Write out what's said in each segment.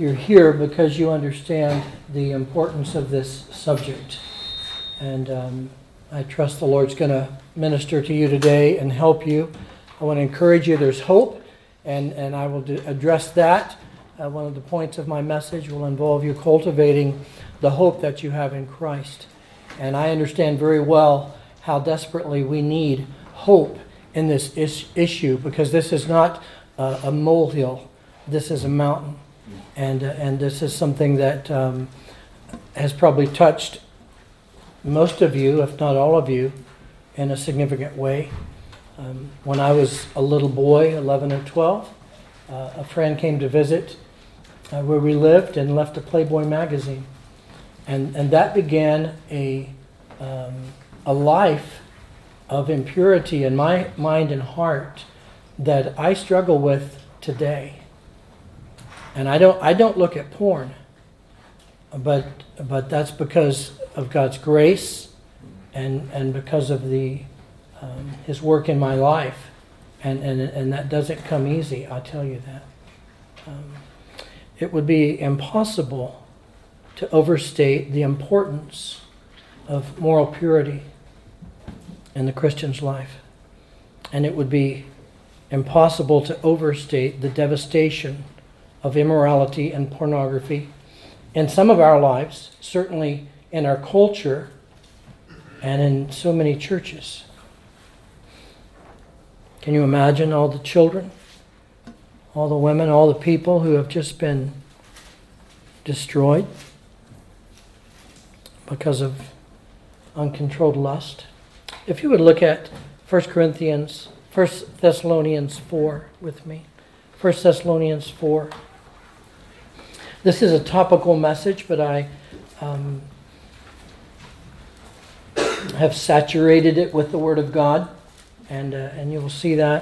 you're here because you understand the importance of this subject. And I trust the Lord's going to minister to you today and help you. I want to encourage you. There's hope, and I will address that. One of the points of my message will involve you cultivating the hope that you have in Christ. And I understand very well how desperately we need hope in this issue, because this is not a molehill. This is a mountain. And this is something that has probably touched most of you, if not all of you, in a significant way. When I was a little boy, 11 or 12, a friend came to visit where we lived and left a Playboy magazine. And that began a life of impurity in my mind and heart that I struggle with today. And I don't look at porn, but that's because of God's grace and because of His work in my life, and that doesn't come easy. I'll tell you that. It would be impossible to overstate the importance of moral purity in the Christian's life, and it would be impossible to overstate the devastation of immorality and pornography in some of our lives, certainly in our culture and in so many churches. Can you imagine all the children, all the women, all the people who have just been destroyed because of uncontrolled lust? If you would look at 1 Thessalonians 4 with me. 1 Thessalonians 4. This is a topical message, but I have saturated it with the Word of God, and you will see that.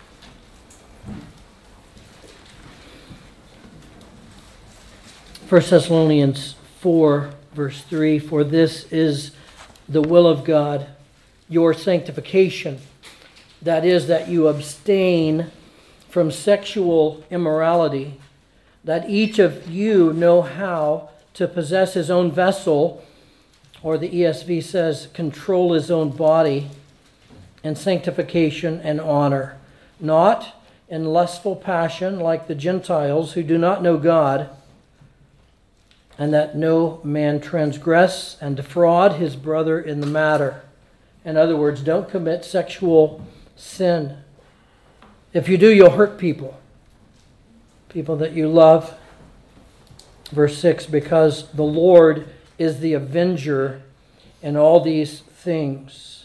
First Thessalonians 4, verse 3, "For this is the will of God, your sanctification, that is, that you abstain from sexual immorality, that each of you know how to possess his own vessel," or the ESV says, control his own body, in sanctification and honor, not in lustful passion like the Gentiles who do not know God, and that no man transgress and defraud his brother in the matter. In other words, don't commit sexual sin. If you do, you'll hurt people that you love. Verse 6, "Because the Lord is the avenger in all these things."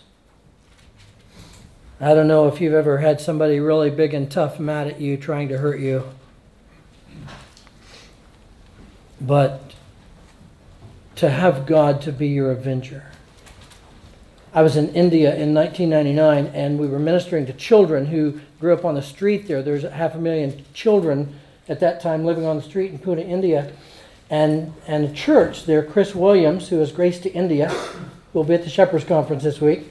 I don't know if you've ever had somebody really big and tough mad at you trying to hurt you. But to have God to be your avenger. I was in India in 1999, and we were ministering to children who grew up on the street there. There's 500,000 children at that time living on the street in Pune, India. And a church there, Chris Williams, who has Grace to India, who will be at the Shepherds Conference this week,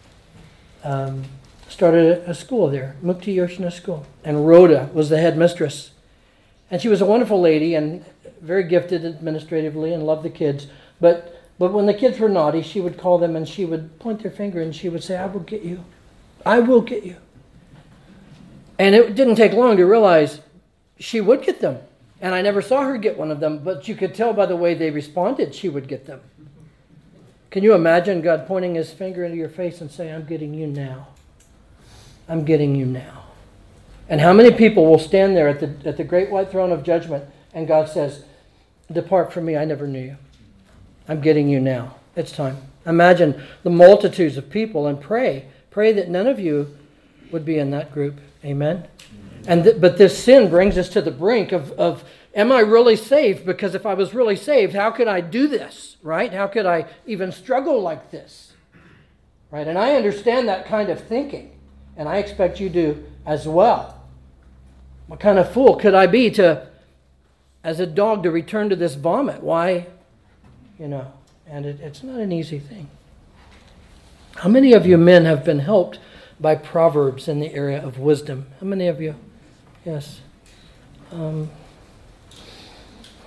started a school there, Mukti Yoshana School. And Rhoda was the headmistress. And she was a wonderful lady and very gifted administratively and loved the kids. But when the kids were naughty, she would call them and she would point their finger and she would say, "I will get you. I will get you." And it didn't take long to realize she would get them. And I never saw her get one of them, but you could tell by the way they responded she would get them. Can you imagine God pointing His finger into your face and saying, "I'm getting you now. I'm getting you now"? And how many people will stand there at the great white throne of judgment and God says, "Depart from me, I never knew you. I'm getting you now. It's time." Imagine the multitudes of people and pray that none of you would be in that group. Amen? But this sin brings us to the brink of am I really saved? Because if I was really saved, how could I do this? Right? How could I even struggle like this? Right? And I understand that kind of thinking. And I expect you do as well. What kind of fool could I be as a dog to return to this vomit? Why? And it's not an easy thing. How many of you men have been helped by Proverbs in the area of wisdom? How many of you? Yes.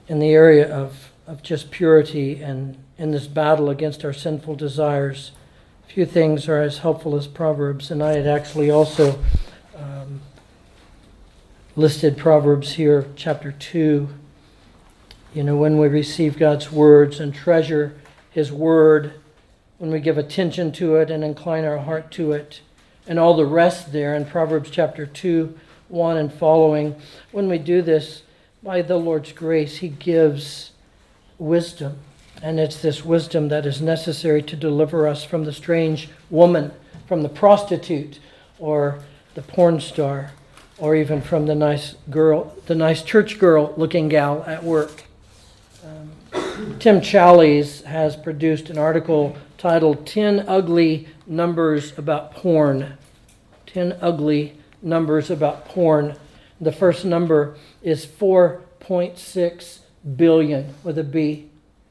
in the area of just purity and in this battle against our sinful desires. Few things are as helpful as Proverbs, and I had actually also listed Proverbs here, chapter 2. When we receive God's words and treasure His word, when we give attention to it and incline our heart to it, and all the rest there in Proverbs chapter 2, 1 and following, when we do this, by the Lord's grace, He gives wisdom. And it's this wisdom that is necessary to deliver us from the strange woman, from the prostitute, or the porn star, or even from the nice church girl looking gal at work. Tim Challies has produced an article titled 10 Ugly Numbers About Porn. 10 Ugly Numbers About Porn. The first number is 4.6 billion with a B.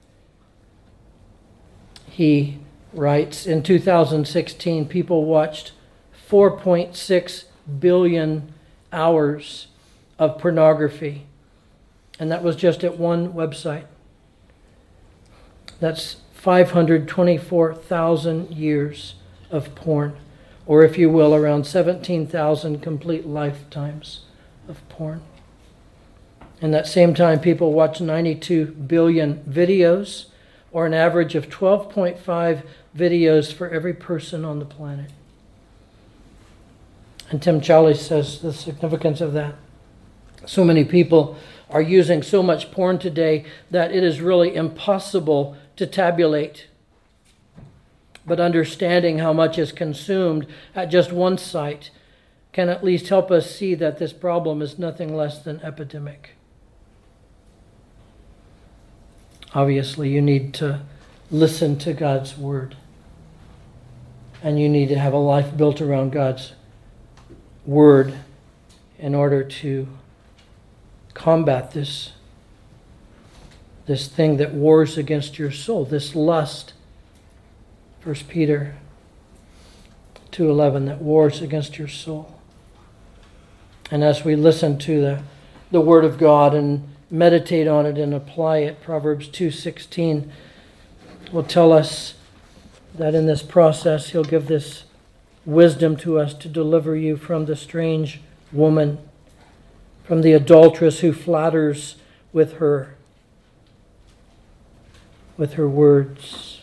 He writes, in 2016, people watched 4.6 billion hours of pornography. And that was just at one website. That's 524,000 years of porn. Or if you will, around 17,000 complete lifetimes of porn. In that same time, people watched 92 billion videos, or an average of 12.5 videos for every person on the planet. And Tim Challies says the significance of that. So many people are using so much porn today that it is really impossible to tabulate. But understanding how much is consumed at just one site can at least help us see that this problem is nothing less than epidemic. Obviously, you need to listen to God's word. And you need to have a life built around God's word in order to combat this thing that wars against your soul, this lust. 1 Peter 2:11, that wars against your soul. And as we listen to the word of God and meditate on it and apply it, Proverbs 2:16 will tell us that in this process He'll give this wisdom to us to deliver you from the strange woman, from the adulteress who flatters with her words,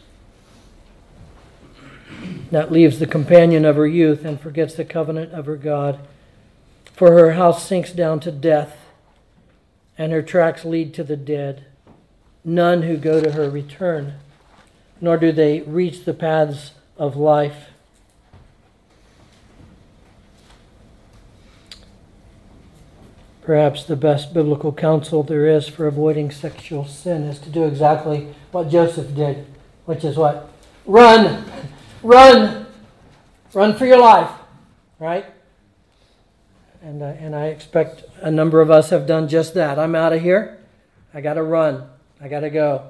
that leaves the companion of her youth and forgets the covenant of her God. For her house sinks down to death, and her tracks lead to the dead. None who go to her return, nor do they reach the paths of life. Perhaps the best biblical counsel there is for avoiding sexual sin is to do exactly what Joseph did, which is what? Run! Run! Run for your life, right? And I expect a number of us have done just that. I'm out of here. I got to run. I got to go.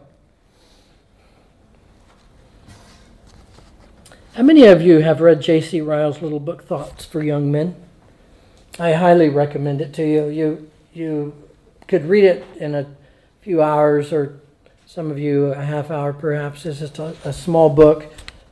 How many of you have read J.C. Ryle's little book, Thoughts for Young Men? I highly recommend it to you. You could read it in a few hours, or some of you a half hour perhaps. It's just a small book.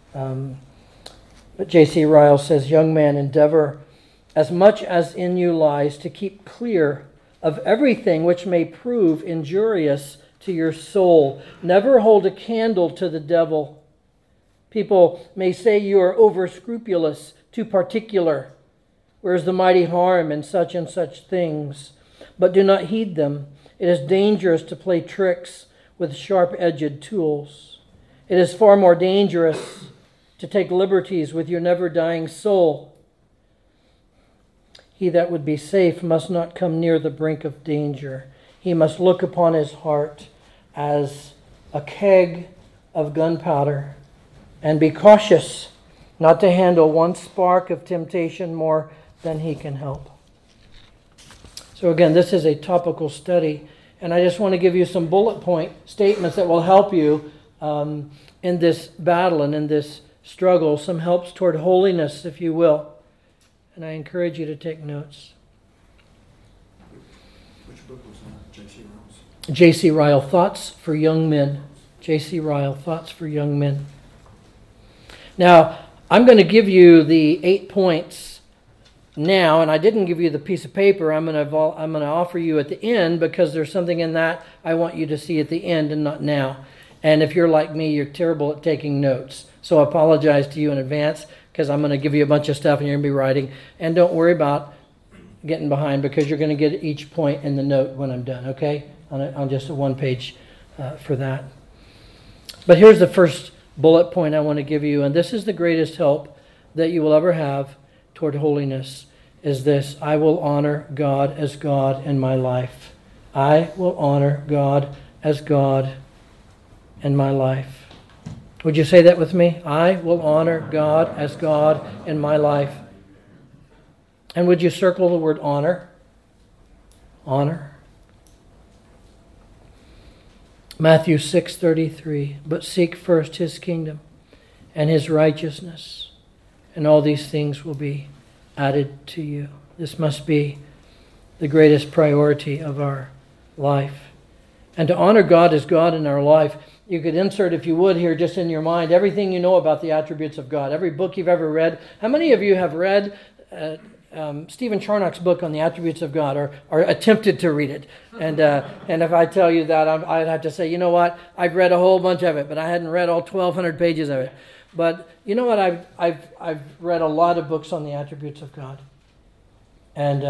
But J.C. Ryle says, young man, endeavor as much as in you lies to keep clear of everything which may prove injurious to your soul. Never hold a candle to the devil. People may say you are over scrupulous, too particular. Where is the mighty harm in such and such things? But do not heed them. It is dangerous to play tricks with sharp-edged tools. It is far more dangerous to take liberties with your never-dying soul. He that would be safe must not come near the brink of danger. He must look upon his heart as a keg of gunpowder and be cautious not to handle one spark of temptation more than he can help. So again, this is a topical study, and I just want to give you some bullet point statements that will help you in this battle and in this struggle, some helps toward holiness, if you will. And I encourage you to take notes. Which book was that? J.C. Ryle's? J.C. Ryle, Thoughts for Young Men. J.C. Ryle, Thoughts for Young Men. Now, I'm going to give you the 8 points now, and I didn't give you the piece of paper. I'm going to offer you at the end, because there's something in that I want you to see at the end and not now. And if you're like me, you're terrible at taking notes. So I apologize to you in advance, because I'm going to give you a bunch of stuff and you're going to be writing. And don't worry about getting behind, because you're going to get each point in the note when I'm done, okay? On just a one page for that. But here's the first bullet point I want to give you, and this is the greatest help that you will ever have toward holiness, is this: I will honor God as God in my life. I will honor God as God in my life. Would you say that with me? I will honor God as God in my life. And would you circle the word honor? Honor. Matthew 6:33, but seek first His kingdom and His righteousness, and all these things will be added to you. This must be the greatest priority of our life. And to honor God as God in our life, you could insert, if you would, here just in your mind, everything you know about the attributes of God. Every book you've ever read. How many of you have read Stephen Charnock's book on the attributes of God, or attempted to read it? And if I tell you that, I'd have to say, you know what? I've read a whole bunch of it, but I hadn't read all 1,200 pages of it. But you know what? I've read a lot of books on the attributes of God, and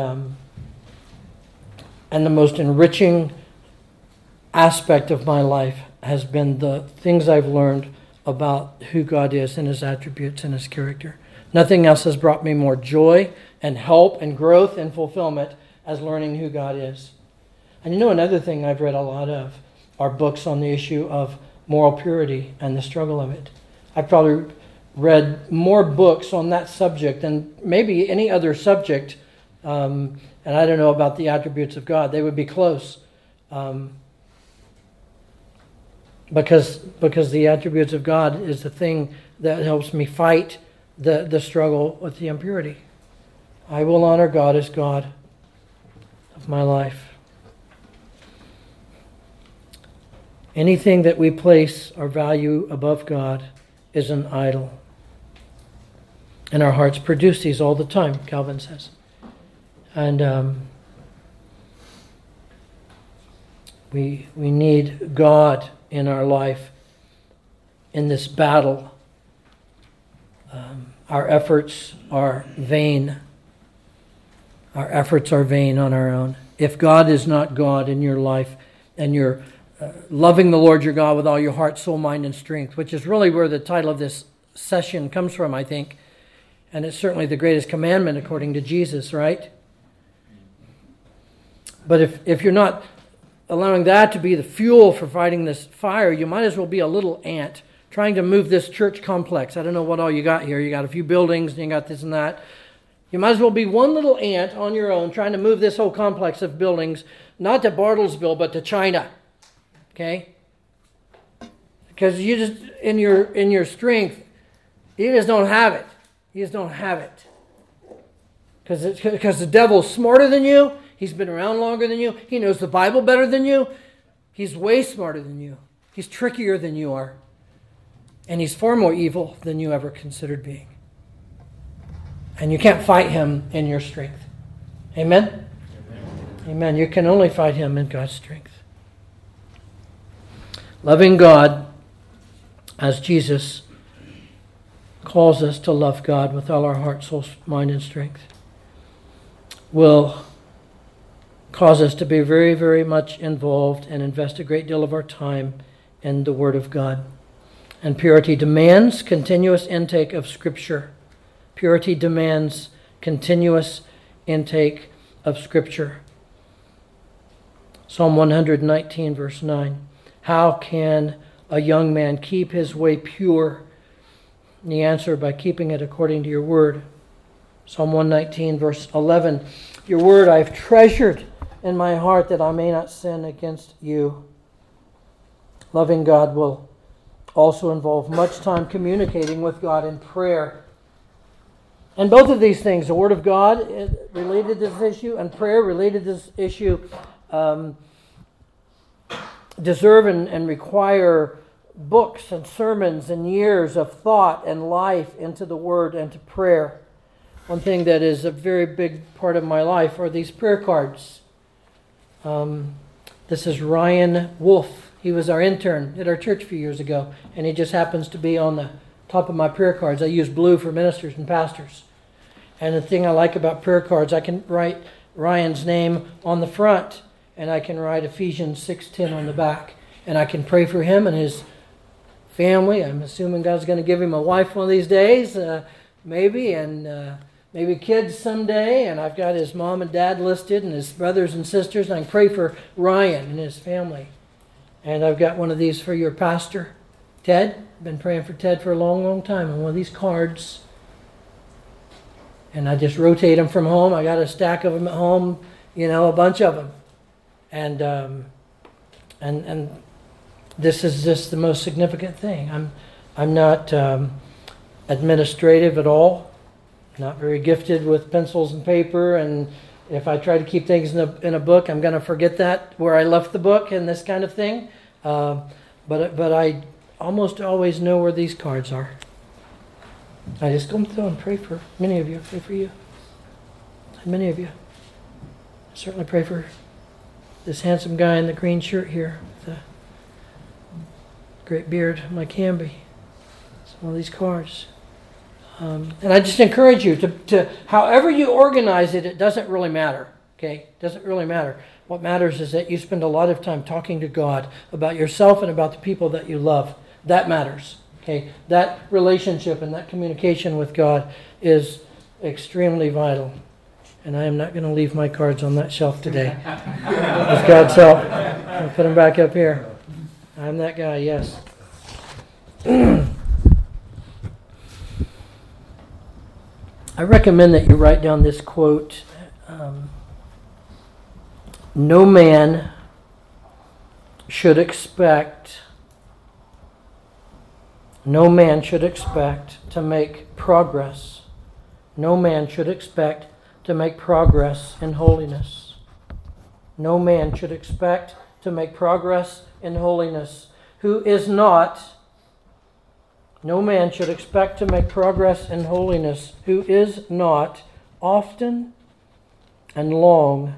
the most enriching aspect of my life has been the things I've learned about who God is and His attributes and His character. Nothing else has brought me more joy and help and growth and fulfillment as learning who God is. And you know, another thing I've read a lot of are books on the issue of moral purity and the struggle of it. I've probably read more books on that subject than maybe any other subject, and I don't know about the attributes of God. They would be close. Because the attributes of God is the thing that helps me fight the struggle with the impurity. I will honor God as God of my life. Anything that we place our value above God is an idol. And our hearts produce these all the time, Calvin says. And we need God in our life in this battle. Our efforts are vain. Our efforts are vain on our own. If God is not God in your life, and you're loving the Lord your God with all your heart, soul, mind, and strength, which is really where the title of this session comes from, I think. And it's certainly the greatest commandment according to Jesus, right? But if you're not allowing that to be the fuel for fighting this fire, you might as well be a little ant trying to move this church complex. I don't know what all you got here. You got a few buildings, and you got this and that. You might as well be one little ant on your own trying to move this whole complex of buildings, not to Bartlesville, but to China. Okay? Because you just, in your strength, you just don't have it. You just don't have it. Because the devil's smarter than you. He's been around longer than you. He knows the Bible better than you. He's way smarter than you. He's trickier than you are. And he's far more evil than you ever considered being. And you can't fight him in your strength. Amen? Amen. You can only fight him in God's strength. Loving God, as Jesus calls us to love God with all our heart, soul, mind, and strength, will cause us to be very, very much involved and invest a great deal of our time in the Word of God. And purity demands continuous intake of Scripture. Purity demands continuous intake of Scripture. Psalm 119, verse 9. How can a young man keep his way pure? And the answer, by keeping it according to your word. Psalm 119, verse 11. Your word I have treasured in my heart that I may not sin against you. Loving God will also involve much time communicating with God in prayer. And both of these things, the Word of God related to this issue and prayer related to this issue, deserve and require books and sermons and years of thought and life into the Word and to prayer. One thing that is a very big part of my life are these prayer cards. This is Ryan Wolf. He was our intern at our church a few years ago, and he just happens to be on the top of my prayer cards. I use blue for ministers and pastors. And the thing I like about prayer cards, I can write Ryan's name on the front, and I can write Ephesians 6:10 on the back. And I can pray for him and his family. I'm assuming God's going to give him a wife one of these days, maybe, and maybe kids someday. And I've got his mom and dad listed and his brothers and sisters. And I can pray for Ryan and his family. And I've got one of these for your pastor, Ted. I've been praying for Ted for a long, long time on one of these cards. And I just rotate them from home. I got a stack of them at home, a bunch of them. And this is just the most significant thing. I'm not administrative at all. Not very gifted with pencils and paper. And if I try to keep things in a book, I'm going to forget that where I left the book and this kind of thing. But I almost always know where these cards are. I just go through and pray for many of you. Pray for you. Many of you. I certainly pray for this handsome guy in the green shirt here with the great beard like Hamby. Some of these cards. And I just encourage you to however you organize it, it doesn't really matter. Okay? It doesn't really matter. What matters is that you spend a lot of time talking to God about yourself and about the people that you love. That matters. Okay? That relationship and that communication with God is extremely vital. And I am not going to leave my cards on that shelf today. With God's help. I'll put them back up here. I'm that guy, yes. I recommend that you write down this quote. No man should expect to make progress. No man should expect to make progress in holiness. No man should expect to make progress in holiness who is not. No man should expect to make progress in holiness who is not often and long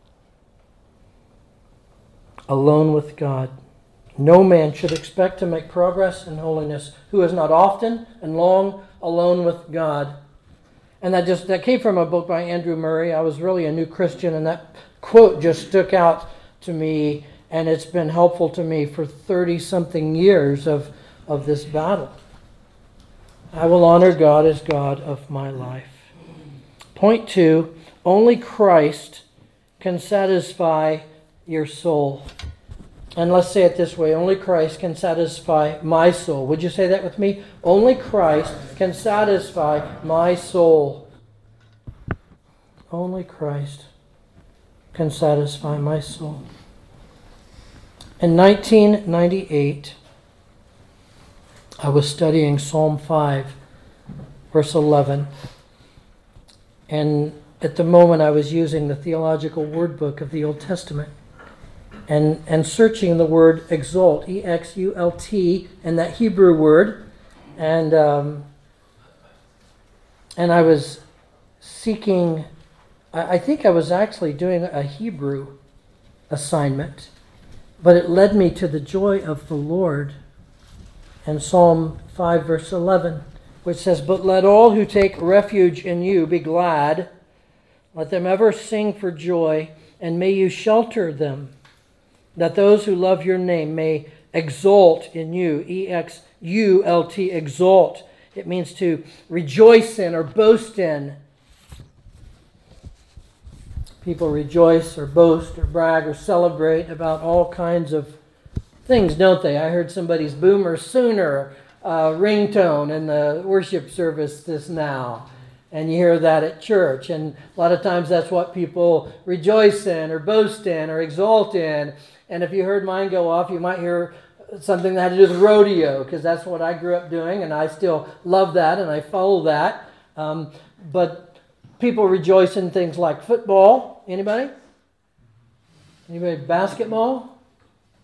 alone with God. No man should expect to make progress in holiness who is not often and long alone with God. And that came from a book by Andrew Murray. I was really a new Christian, and that quote just stuck out to me, and it's been helpful to me for 30-something years of this battle. I will honor God as God of my life. Point 2, only Christ can satisfy your soul. And let's say it this way, only Christ can satisfy my soul. Would you say that with me? Only Christ can satisfy my soul. Only Christ can satisfy my soul. In 1998, I was studying Psalm 5, verse 11. And at the moment I was using the Theological Word Book of the Old Testament. And searching the word exalt, E-X-U-L-T, and that Hebrew word. And I was seeking, I think I was actually doing a Hebrew assignment. But it led me to the joy of the Lord. And Psalm 5, verse 11, which says, "But let all who take refuge in you be glad. Let them ever sing for joy, and may you shelter them, that those who love your name may exult in you." E-X-U-L-T, exult. It means to rejoice in or boast in. People rejoice or boast or brag or celebrate about all kinds of things, don't they? I heard somebody's Boomer Sooner ringtone in the worship service just now. And you hear that at church. And a lot of times that's what people rejoice in or boast in or exalt in. And if you heard mine go off, you might hear something that had to do with rodeo, because that's what I grew up doing, and I still love that, and I follow that. But people rejoice in things like football. Anybody? Anybody basketball?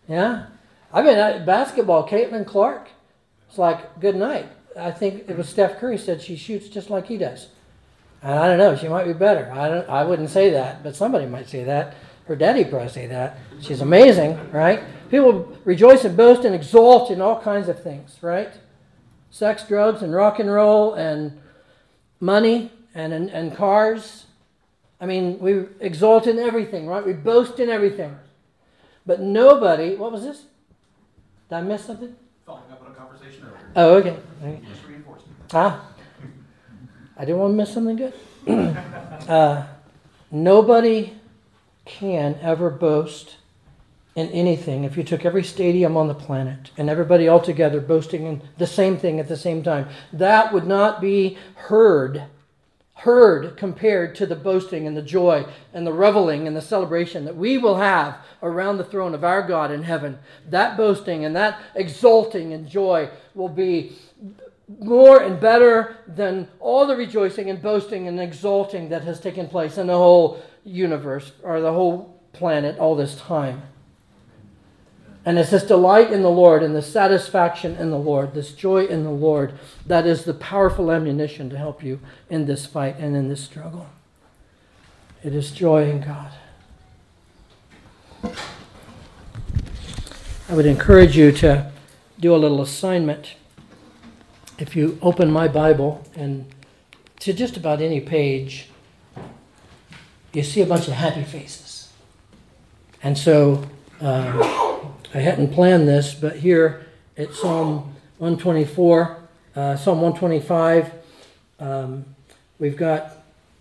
Yeah. I mean, basketball, Caitlin Clark, it's like, good night. I think it was Steph Curry said she shoots just like he does. And I don't know, she might be better. I wouldn't say that, but somebody might say that. Her daddy probably say that. She's amazing, right? People rejoice and boast and exalt in all kinds of things, right? Sex, drugs, and rock and roll, and money, and cars. I mean, we exalt in everything, right? We boast in everything. But nobody, what was this? Did I miss something? Following up on a conversation earlier. Oh, okay. Just reinforcement. I didn't want to miss something good. Nobody can ever boast in anything if you took every stadium on the planet and everybody all together boasting in the same thing at the same time. That would not be heard compared to the boasting and the joy and the reveling and the celebration that we will have around the throne of our God in heaven. That boasting and that exulting and joy will be more and better than all the rejoicing and boasting and exulting that has taken place in the whole universe or the whole planet all this time. And it's this delight in the Lord and the satisfaction in the Lord, this joy in the Lord, that is the powerful ammunition to help you in this fight and in this struggle. It is joy in God. I would encourage you to do a little assignment. If you open my Bible and to just about any page, you see a bunch of happy faces. And so I hadn't planned this, but here at Psalm 124, Psalm 125, we've got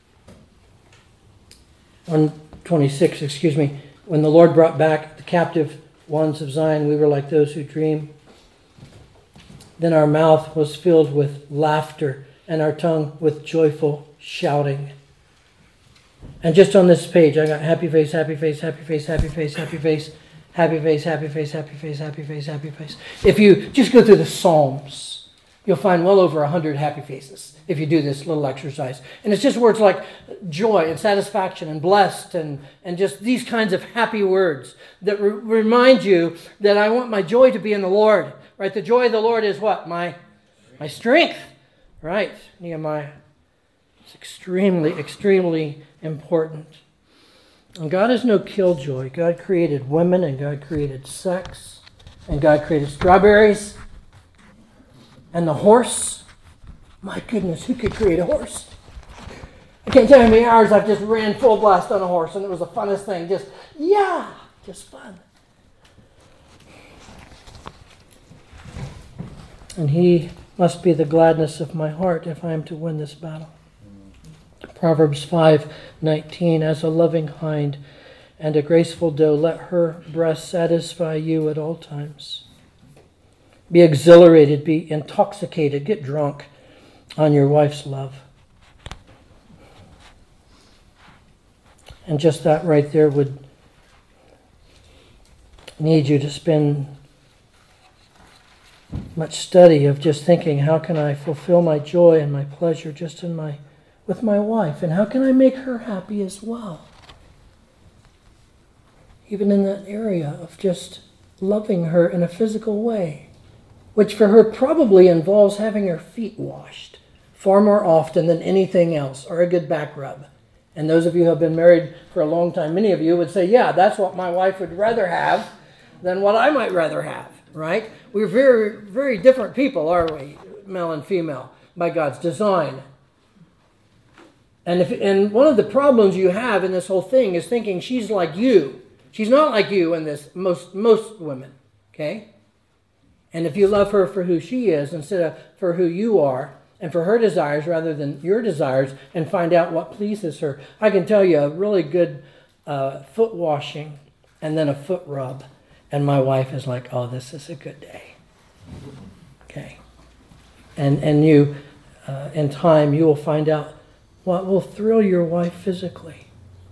126, excuse me. When the Lord brought back the captive ones of Zion, we were like those who dream. Then our mouth was filled with laughter and our tongue with joyful shouting. And just on this page, I got happy face, happy face, happy face, happy face, happy face, happy face, happy face, happy face, happy face, happy face. If you just go through the Psalms, you'll find well over 100 happy faces if you do this little exercise. And it's just words like joy and satisfaction and blessed and just these kinds of happy words that remind you that I want my joy to be in the Lord. Right? The joy of the Lord is what? My strength. Right? Nehemiah. It's extremely, extremely important. And God is no killjoy. God created women and God created sex. And God created strawberries. And the horse. My goodness, who could create a horse? I can't tell you how many hours I've just ran full blast on a horse and it was the funnest thing. Just fun. And he must be the gladness of my heart if I am to win this battle. Proverbs 5:19, as a loving hind and a graceful doe, let her breast satisfy you at all times. Be exhilarated, be intoxicated, get drunk on your wife's love. And just that right there would need you to spend much study of just thinking, how can I fulfill my joy and my pleasure just with my wife? And how can I make her happy as well? Even in that area of just loving her in a physical way, which for her probably involves having her feet washed far more often than anything else, or a good back rub. And those of you who have been married for a long time, many of you would say, yeah, that's what my wife would rather have than what I might rather have. Right? We're very, very different people, aren't we? Male and female, by God's design. And one of the problems you have in this whole thing is thinking she's like you. She's not like you in this, most women. Okay? And if you love her for who she is instead of for who you are, and for her desires rather than your desires, and find out what pleases her, I can tell you a really good foot washing and then a foot rub. And my wife is like, oh, this is a good day. Okay. And you, in time, you will find out what will thrill your wife physically.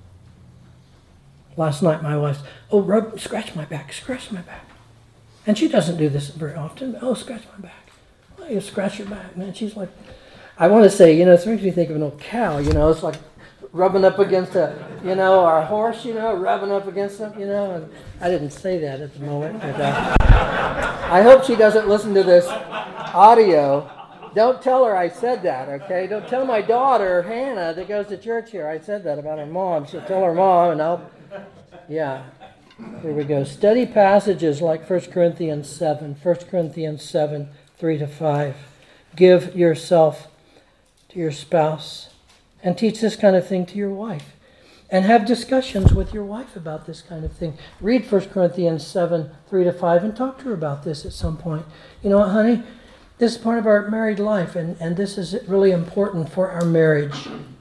Last night, my wife, scratch my back. And she doesn't do this very often. Oh, scratch my back. Well, you scratch your back. Man, she's like, I want to say, it makes me think of an old cow. It's like rubbing up against our horse, rubbing up against them, And I didn't say that at the moment. But, I hope she doesn't listen to this audio. Don't tell her I said that, okay? Don't tell my daughter, Hannah, that goes to church here. I said that about her mom. She'll tell her mom, yeah. Here we go. Study passages like 1 Corinthians 7, 1 Corinthians 7, 3-5. Give yourself to your spouse and teach this kind of thing to your wife. And have discussions with your wife about this kind of thing. Read 1 Corinthians 7, 3-5 and talk to her about this at some point. You know what, honey? This is part of our married life, and this is really important for our marriage.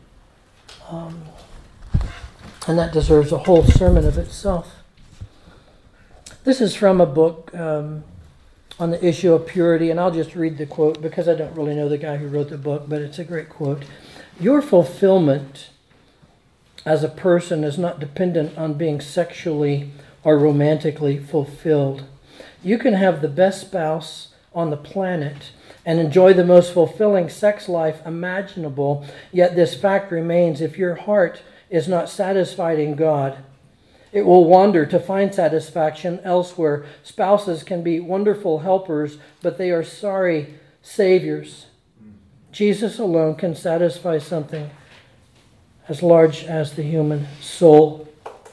And that deserves a whole sermon of itself. This is from a book on the issue of purity, and I'll just read the quote because I don't really know the guy who wrote the book, but it's a great quote. Your fulfillment as a person is not dependent on being sexually or romantically fulfilled. You can have the best spouse on the planet and enjoy the most fulfilling sex life imaginable, yet this fact remains: if your heart is not satisfied in God, it will wander to find satisfaction elsewhere. Spouses can be wonderful helpers, but they are sorry saviors. Jesus alone can satisfy something as large as the human soul.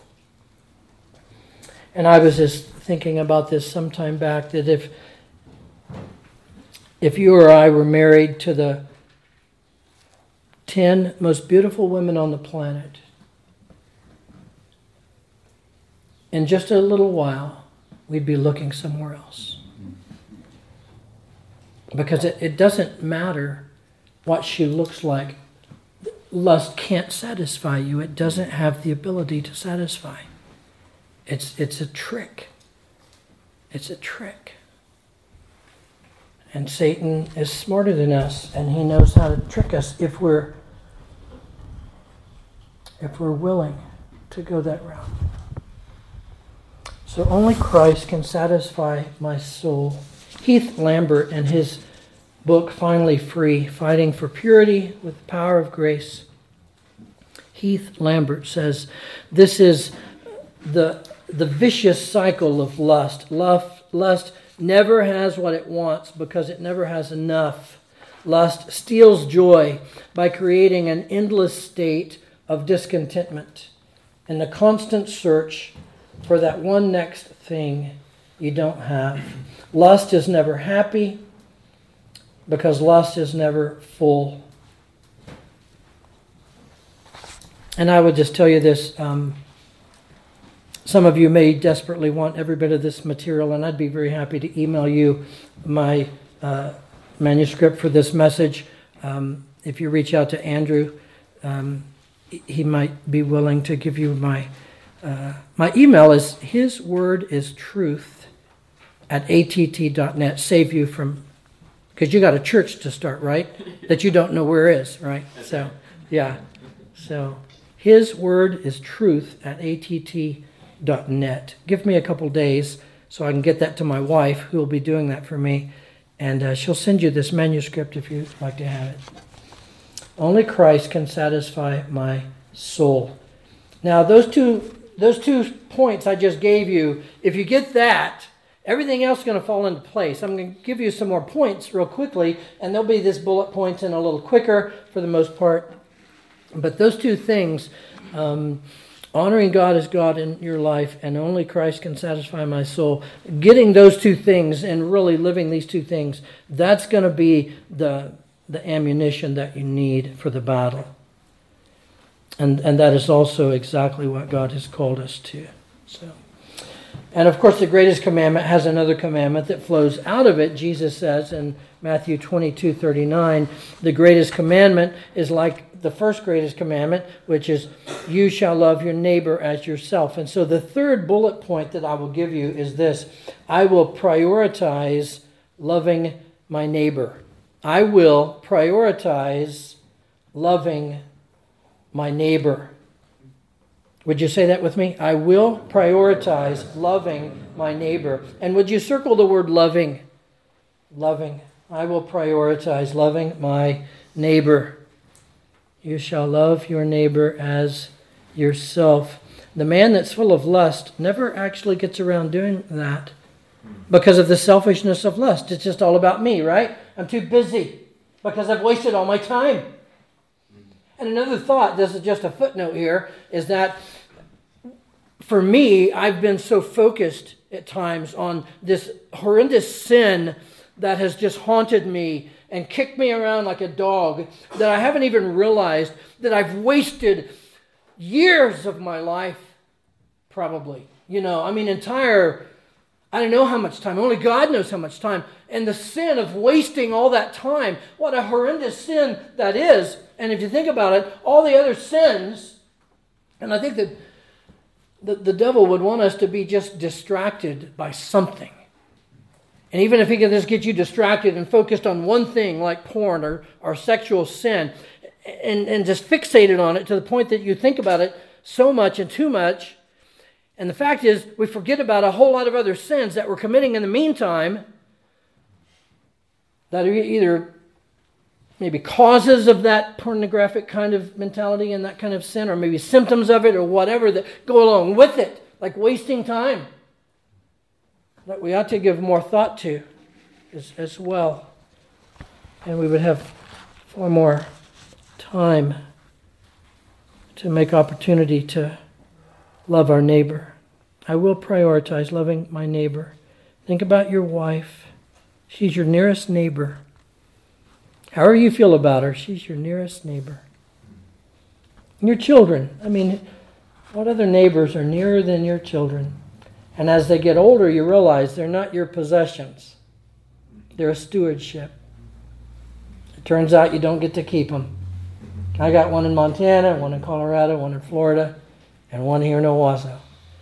And I was just thinking about this some time back, that if you or I were married to the 10 most beautiful women on the planet, in just a little while, we'd be looking somewhere else. Because it doesn't matter what she looks like. Lust can't satisfy you. It doesn't have the ability to satisfy. It's a trick. It's a trick. And Satan is smarter than us, and he knows how to trick us if we're willing to go that route. So only Christ can satisfy my soul. Heath Lambert, in his book, Finally Free, Fighting for Purity with the Power of Grace, Heath Lambert says, this is the vicious cycle of lust. Lust never has what it wants because it never has enough. Lust steals joy by creating an endless state of discontentment and the constant search for that one next thing you don't have. Lust is never happy because lust is never full. And I would just tell you this, some of you may desperately want every bit of this material, and I'd be very happy to email you my manuscript for this message. If you reach out to Andrew, he might be willing to give you my email is hiswordistruth@att.net. Save you from, because you got a church to start, right? That you don't know where is, right? So, yeah. So, hiswordistruth@att.net. Give me a couple days so I can get that to my wife, who will be doing that for me, and she'll send you this manuscript if you'd like to have it. Only Christ can satisfy my soul. Now, those two points I just gave you, if you get that, everything else is going to fall into place. I'm going to give you some more points real quickly, and there'll be these bullet points and a little quicker for the most part. But those two things, honoring God as God in your life, and only Christ can satisfy my soul, getting those two things and really living these two things, that's going to be the ammunition that you need for the battle. And that is also exactly what God has called us to. So, and of course, the greatest commandment has another commandment that flows out of it. Jesus says in Matthew 22:39, the greatest commandment is like the first greatest commandment, which is, you shall love your neighbor as yourself. And so the third bullet point that I will give you is this: I will prioritize loving my neighbor. I will prioritize loving my neighbor. Would you say that with me? I will prioritize loving my neighbor. And would you circle the word loving? Loving. I will prioritize loving my neighbor. You shall love your neighbor as yourself. The man that's full of lust never actually gets around doing that because of the selfishness of lust. It's just all about me, right? I'm too busy because I've wasted all my time. And another thought, this is just a footnote here, is that for me, I've been so focused at times on this horrendous sin that has just haunted me and kicked me around like a dog that I haven't even realized that I've wasted years of my life, probably. I don't know how much time. Only God knows how much time. And the sin of wasting all that time, what a horrendous sin that is. And if you think about it, all the other sins, and I think that the devil would want us to be just distracted by something. And even if he can just get you distracted and focused on one thing like porn or sexual sin and just fixated on it to the point that you think about it so much and too much. And the fact is, we forget about a whole lot of other sins that we're committing in the meantime that are either maybe causes of that pornographic kind of mentality and that kind of sin, or maybe symptoms of it or whatever that go along with it, like wasting time, that we ought to give more thought to as well. And we would have far more time to make opportunity to love our neighbor. I will prioritize loving my neighbor. Think about your wife. She's your nearest neighbor. However you feel about her, she's your nearest neighbor. And your children. What other neighbors are nearer than your children? And as they get older, you realize they're not your possessions. They're a stewardship. It turns out you don't get to keep them. I got one in Montana, one in Colorado, one in Florida, and one here in Owasso.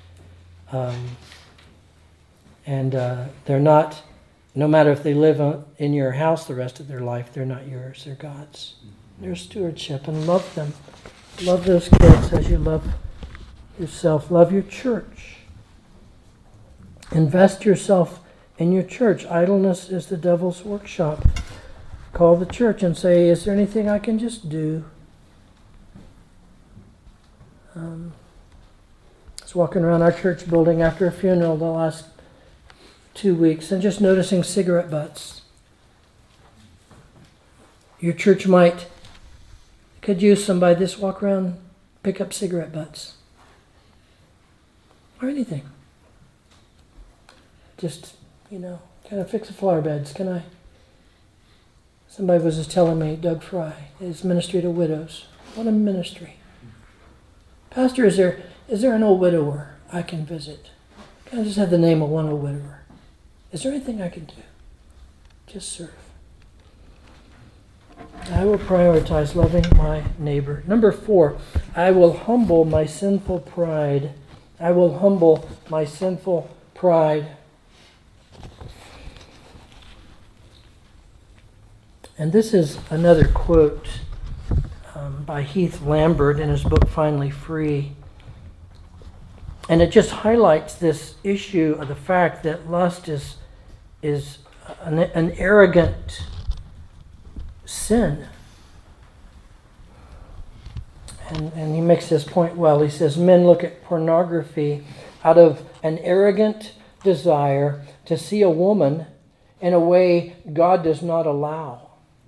They're not, no matter if they live in your house the rest of their life, they're not yours, they're God's. They're a stewardship, and love them. Love those kids as you love yourself. Love your church. Invest yourself in your church. Idleness is the devil's workshop. Call the church and say, is there anything I can just do? I was walking around our church building after a funeral the last 2 weeks and just noticing cigarette butts. Your church could use somebody just walk around, pick up cigarette butts. Or anything. Just, kind of fix the flower beds. Somebody was just telling me, Doug Fry, his ministry to widows. What a ministry. Pastor, is there an old widower I can visit? Can I just have the name of one old widower? Is there anything I can do? Just serve. I will prioritize loving my neighbor. Number 4, I will humble my sinful pride. I will humble my sinful pride. And this is another quote by Heath Lambert in his book, Finally Free. And it just highlights this issue of the fact that lust is an arrogant sin. And he makes this point well. He says, men look at pornography out of an arrogant desire to see a woman in a way God does not allow.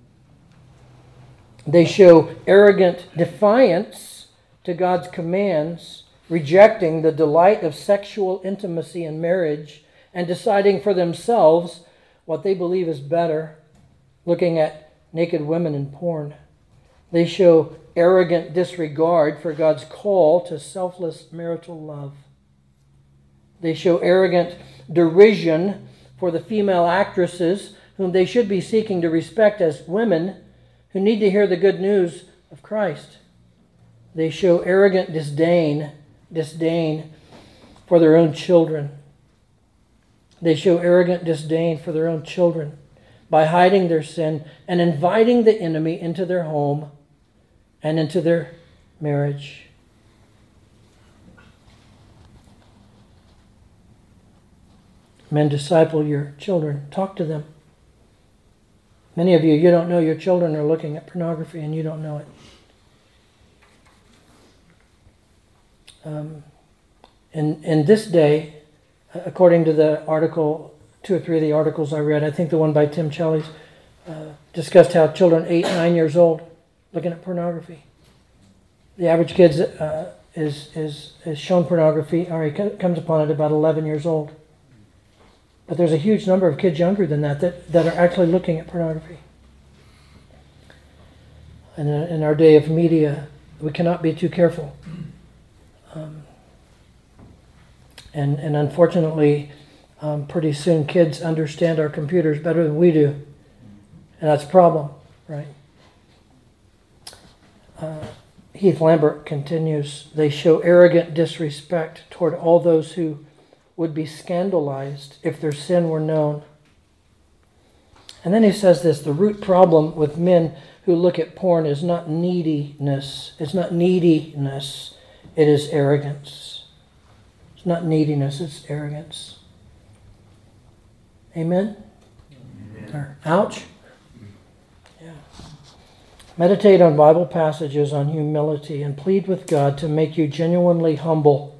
They show arrogant defiance to God's commands, rejecting the delight of sexual intimacy in marriage and deciding for themselves what they believe is better, looking at naked women in porn. They show arrogant disregard for God's call to selfless marital love. They show arrogant derision for the female actresses whom they should be seeking to respect as women who need to hear the good news of Christ. They show arrogant disdain for their own children. They show arrogant disdain for their own children by hiding their sin and inviting the enemy into their home and into their marriage. Men, disciple your children. Talk to them. Many of you don't know your children are looking at pornography and you don't know it. in this day, according to the article, 2 or 3 of the articles I read, I think the one by Tim Challies discussed how children 8, 9 years old looking at pornography. The average kid is shown pornography, or he comes upon it about 11 years old. But there's a huge number of kids younger than that are actually looking at pornography. And in our day of media, we cannot be too careful. And unfortunately, pretty soon kids understand our computers better than we do. And that's a problem, right? Heath Lambert continues, they show arrogant disrespect toward all those who would be scandalized if their sin were known. And then he says this, the root problem with men who look at porn is not neediness. It's not neediness. It is arrogance. It's not neediness, it's arrogance. Amen? Or, ouch? Yeah. Meditate on Bible passages on humility and plead with God to make you genuinely humble.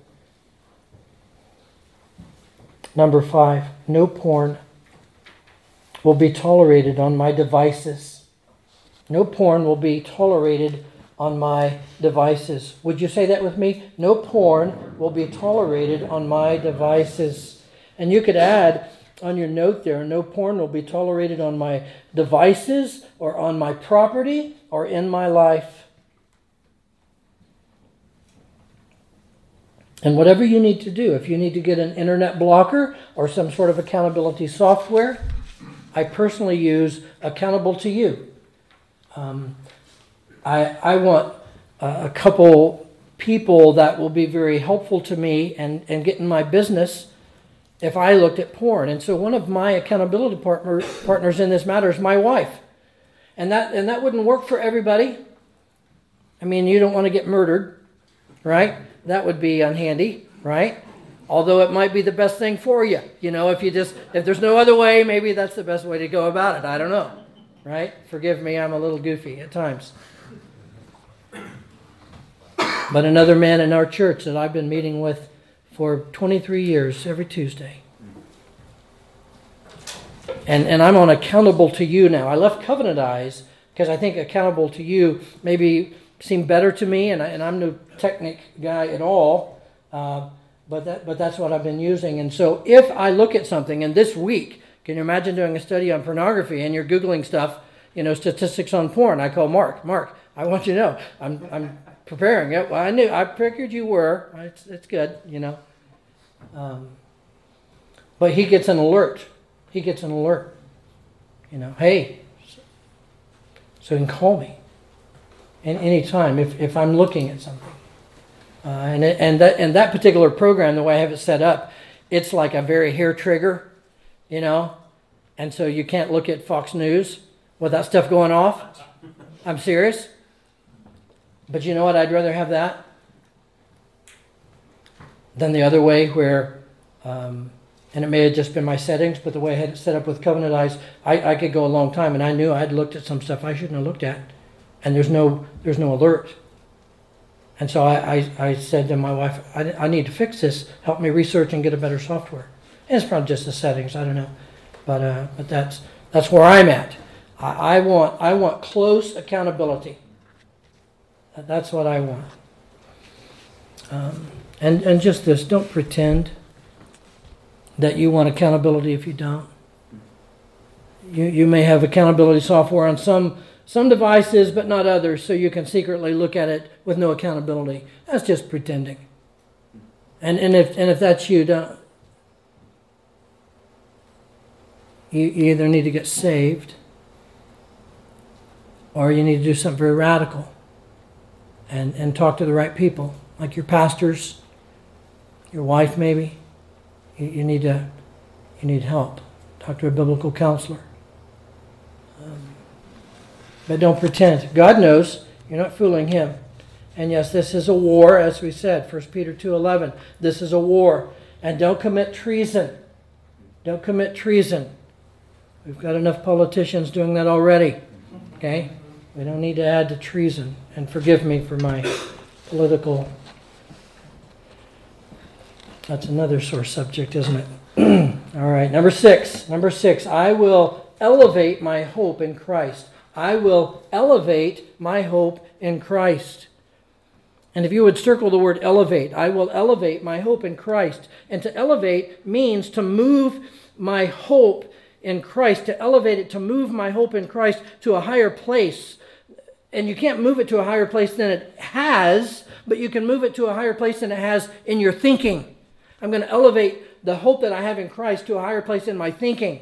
Number 5, no porn will be tolerated on my devices. No porn will be tolerated on my devices. Would you say that with me? No porn will be tolerated on my devices. And you could add on your note there, no porn will be tolerated on my devices or on my property or in my life. And whatever you need to do, if you need to get an internet blocker or some sort of accountability software, I personally use Accountable to You. I want a couple people that will be very helpful to me and get in my business if I looked at porn. And so one of my accountability partners in this matter is my wife. And that wouldn't work for everybody. I mean, you don't want to get murdered, right? That would be unhandy, right? Although it might be the best thing for you. You know, if there's no other way, maybe that's the best way to go about it. I don't know, right? Forgive me, I'm a little goofy at times. But another man in our church that I've been meeting with for 23 years, every Tuesday. And I'm on Accountable to You now. I left Covenant Eyes because I think Accountable to You maybe seemed better to me, and I'm no technic guy at all, but that's what I've been using. And so if I look at something, and this week, can you imagine doing a study on pornography and you're Googling stuff, statistics on porn? I call Mark, I want you to know, I'm preparing it. Well, I figured you were. It's good, But he gets an alert. Hey, so he can call me any time if I'm looking at something. And that particular program, the way I have it set up, it's like a very hair trigger, and so you can't look at Fox News with that stuff going off. I'm serious. But you know what? I'd rather have that than the other way where, and it may have just been my settings, but the way I had it set up with Covenant Eyes, I could go a long time, and I knew I'd looked at some stuff I shouldn't have looked at, and there's no alert. And so I said to my wife, I need to fix this. Help me research and get a better software. And it's probably just the settings, I don't know, but that's where I'm at. I want close accountability. That's what I want. And just this, don't pretend that you want accountability if you don't. You may have accountability software on some devices, but not others, so you can secretly look at it with no accountability. That's just pretending. And if that's you, you either need to get saved, or you need to do something very radical and talk to the right people, like your pastors, your wife maybe. You need help. Talk to a biblical counselor. But don't pretend. God knows. You're not fooling Him. And yes, this is a war, as we said, 1 Peter 2:11. This is a war. And don't commit treason. Don't commit treason. We've got enough politicians doing that already. Okay? We don't need to add to treason. And forgive me for my political That's another sore subject, isn't it? All right, number six. I will elevate my hope in Christ. I will elevate my hope in Christ. And if you would circle the word elevate, I will elevate my hope in Christ. And to elevate means to move my hope in Christ, to elevate it, to move my hope in Christ to a higher place. And you can't move it to a higher place than it has, but you can move it to a higher place than it has in your thinking. I'm going to elevate the hope that I have in Christ to a higher place in my thinking.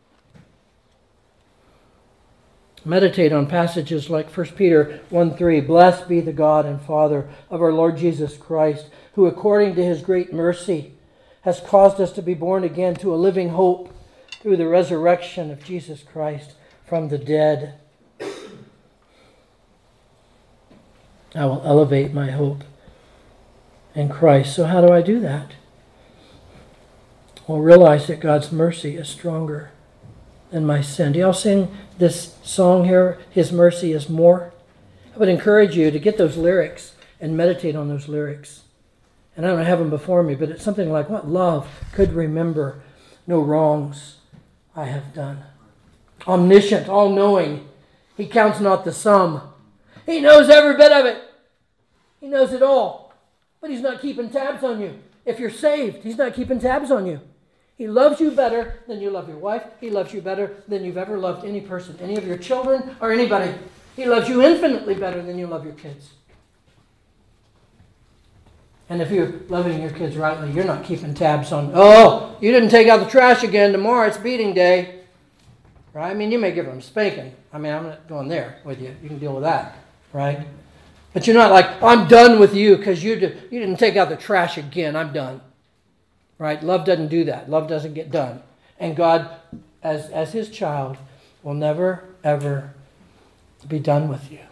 Meditate on passages like 1 Peter 1:3. Blessed be the God and Father of our Lord Jesus Christ, who according to his great mercy has caused us to be born again to a living hope through the resurrection of Jesus Christ from the dead. I will elevate my hope in Christ. So how do I do that? Well, realize that God's mercy is stronger than my sin. Do y'all sing this song here, His mercy is more? I would encourage you to get those lyrics and meditate on those lyrics. And I don't have them before me, but it's something like, what love could remember no wrongs I have done. Omniscient, all-knowing, He counts not the sum. He knows every bit of it. He knows it all. But He's not keeping tabs on you. If you're saved, He's not keeping tabs on you. He loves you better than you love your wife. He loves you better than you've ever loved any person, any of your children or anybody. He loves you infinitely better than you love your kids. And if you're loving your kids rightly, you're not keeping tabs on, oh, you didn't take out the trash again. Tomorrow it's beating day. Right? I mean, you may give them a spanking. I mean, I'm not going there with you. You can deal with that. Right? But you're not like, I'm done with you because you didn't take out the trash again. I'm done. Right? Love doesn't do that. Love doesn't get done. And God, as His child, will never, ever be done with you.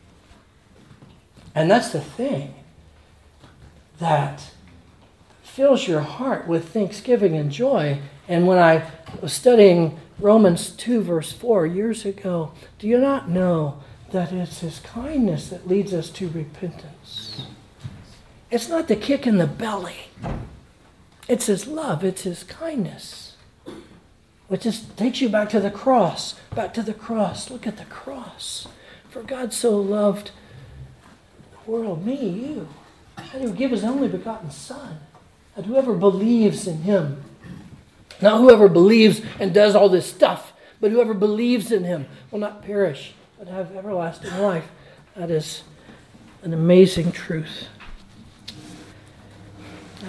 And that's the thing that fills your heart with thanksgiving and joy. And when I was studying Romans 2 verse 4 years ago, do you not know that it's His kindness that leads us to repentance? It's not the kick in the belly. It's His love. It's His kindness. Which just takes you back to the cross. Back to the cross. Look at the cross. For God so loved the world, me, you, that He would give His only begotten Son. That whoever believes in Him, not whoever believes and does all this stuff, but whoever believes in Him will not perish, but have everlasting life. That is an amazing truth. I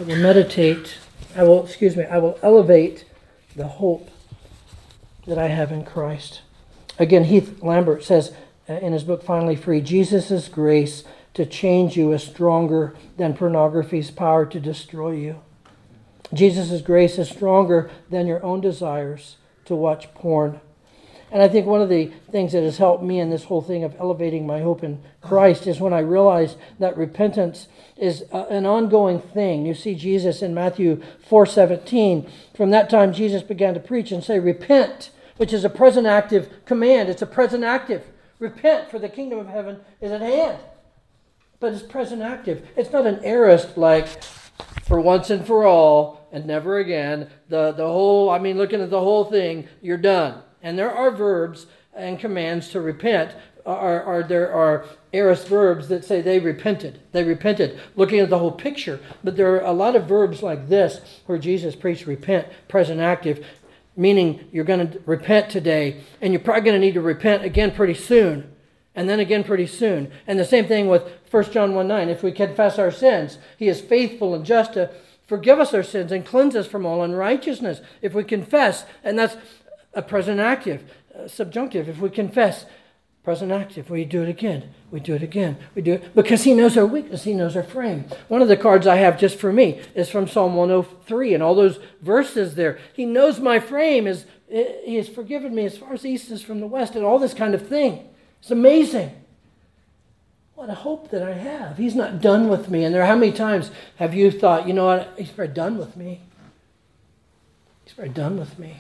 will elevate the hope that I have in Christ. Again, Heath Lambert says in his book, Finally Free, Jesus' grace to change you is stronger than pornography's power to destroy you. Jesus' grace is stronger than your own desires to watch porn. And I think one of the things that has helped me in this whole thing of elevating my hope in Christ is when I realize that repentance is an ongoing thing. You see Jesus in Matthew 4:17. From that time, Jesus began to preach and say, repent, which is a present active command. It's a present active. Repent, for the kingdom of heaven is at hand. But it's present active. It's not an aorist like for once and for all and never again. Looking at the whole thing, you're done. And there are verbs and commands to repent. There are aorist verbs that say they repented. They repented, looking at the whole picture. But there are a lot of verbs like this where Jesus preached repent, present active, meaning you're going to repent today, and you're probably going to need to repent again pretty soon, and then again pretty soon. And the same thing with 1 John 1:9. If we confess our sins, He is faithful and just to forgive us our sins and cleanse us from all unrighteousness. If we confess, and that's a present active, subjunctive. If we confess, present active, we do it again. We do it again. We do it because He knows our weakness. He knows our frame. One of the cards I have just for me is from Psalm 103 and all those verses there. He knows my frame. He has forgiven me as far as the east is from the west and all this kind of thing. It's amazing. What a hope that I have. He's not done with me. And how many times have you thought, you know what, He's very done with me. He's very done with me.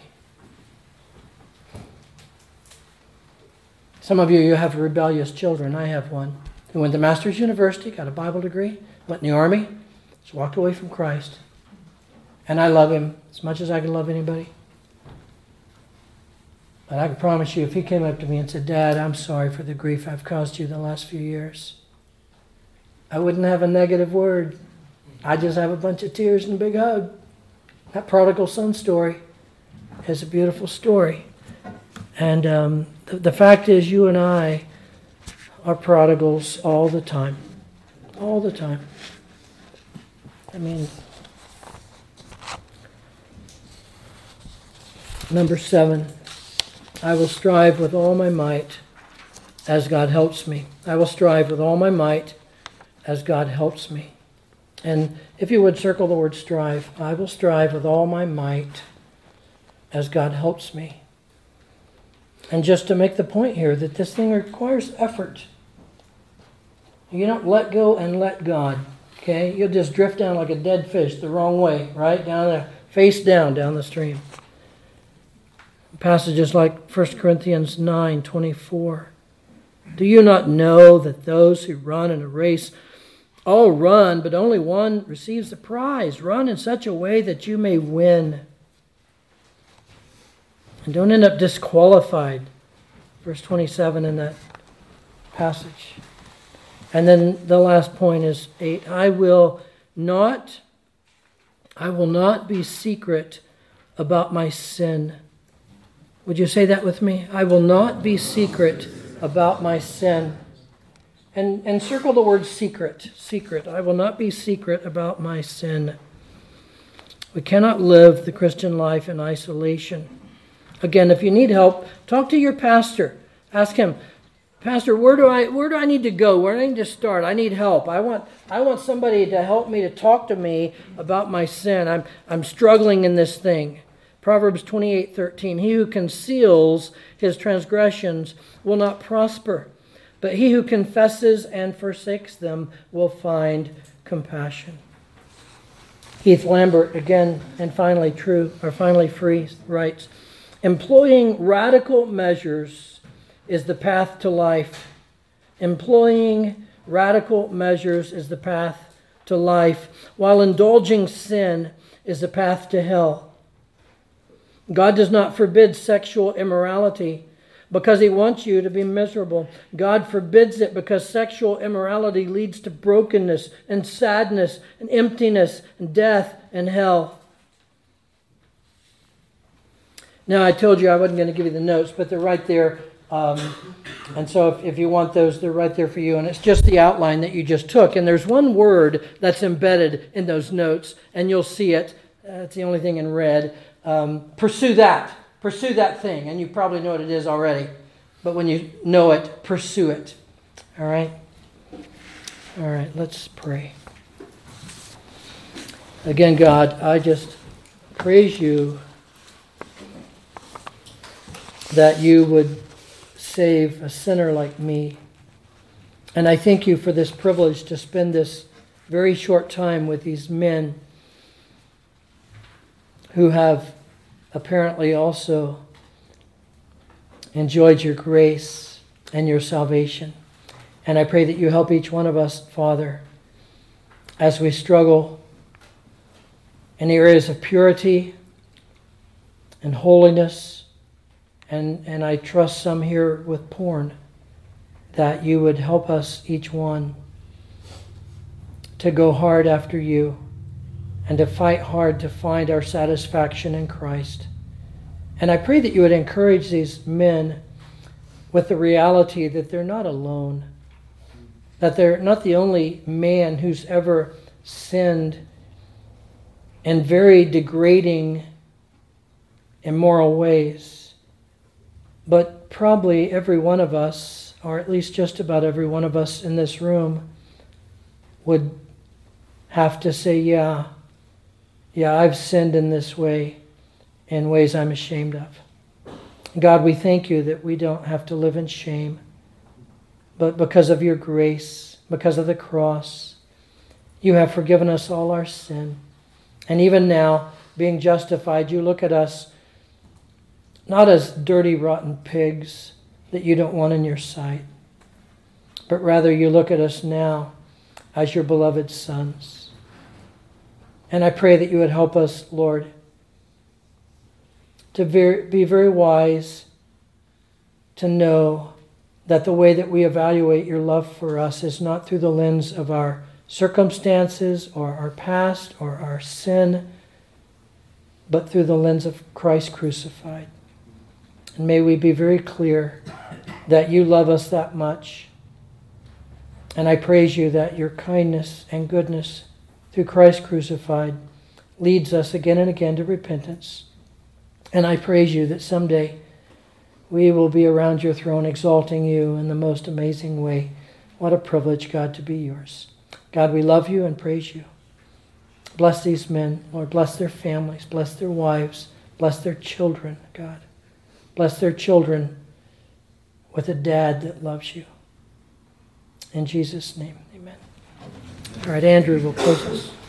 Some of you have rebellious children. I have one who went to Master's University, got a Bible degree, went in the Army, just walked away from Christ. And I love him as much as I can love anybody. But I can promise you, if he came up to me and said, Dad, I'm sorry for the grief I've caused you the last few years, I wouldn't have a negative word. I'd just have a bunch of tears and a big hug. That prodigal son story is a beautiful story. And the fact is, you and I are prodigals all the time. All the time. I mean, number 7, I will strive with all my might as God helps me. I will strive with all my might as God helps me. And if you would circle the word strive, I will strive with all my might as God helps me. And just to make the point here that this thing requires effort. You don't let go and let God, okay? You'll just drift down like a dead fish the wrong way, right? Down there, face down the stream. Passages like 1 Corinthians 9:24. Do you not know that those who run in a race all run, but only one receives the prize? Run in such a way that you may win. And don't end up disqualified. Verse 27 in that passage. And then the last point is 8. I will not be secret about my sin. Would you say that with me? I will not be secret about my sin. And circle the word secret. Secret. I will not be secret about my sin. We cannot live the Christian life in isolation. Again, if you need help, talk to your pastor. Ask him, Pastor, where do I need to go? Where do I need to start? I need help. I want somebody to help me, to talk to me about my sin. I'm struggling in this thing. Proverbs 28:13. He who conceals his transgressions will not prosper, but he who confesses and forsakes them will find compassion. Heath Lambert, again, and finally free, writes, employing radical measures is the path to life. Employing radical measures is the path to life, while indulging sin is the path to hell. God does not forbid sexual immorality because he wants you to be miserable. God forbids it because sexual immorality leads to brokenness and sadness and emptiness and death and hell. Now, I told you I wasn't going to give you the notes, but they're right there. And so if you want those, they're right there for you. And it's just the outline that you just took. And there's one word that's embedded in those notes, and you'll see it. It's the only thing in red. Pursue that. Pursue that thing. And you probably know what it is already. But when you know it, pursue it. All right? All right, let's pray. Again, God, I just praise you that you would save a sinner like me. And I thank you for this privilege to spend this very short time with these men who have apparently also enjoyed your grace and your salvation. And I pray that you help each one of us, Father, as we struggle in the areas of purity and holiness. And I trust some here with porn, that you would help us, each one, to go hard after you and to fight hard to find our satisfaction in Christ. And I pray that you would encourage these men with the reality that they're not alone, that they're not the only man who's ever sinned in very degrading, immoral ways. But probably every one of us, or at least just about every one of us in this room, would have to say, yeah, I've sinned in this way, in ways I'm ashamed of. God, we thank you that we don't have to live in shame, but because of your grace, because of the cross, you have forgiven us all our sin. And even now, being justified, you look at us not as dirty, rotten pigs that you don't want in your sight, but rather you look at us now as your beloved sons. And I pray that you would help us, Lord, to be very wise, to know that the way that we evaluate your love for us is not through the lens of our circumstances or our past or our sin, but through the lens of Christ crucified. And may we be very clear that you love us that much. And I praise you that your kindness and goodness through Christ crucified leads us again and again to repentance. And I praise you that someday we will be around your throne exalting you in the most amazing way. What a privilege, God, to be yours. God, we love you and praise you. Bless these men, Lord. Bless their families. Bless their wives. Bless their children, God. Bless their children with a dad that loves you. In Jesus' name, amen. All right, Andrew will close us.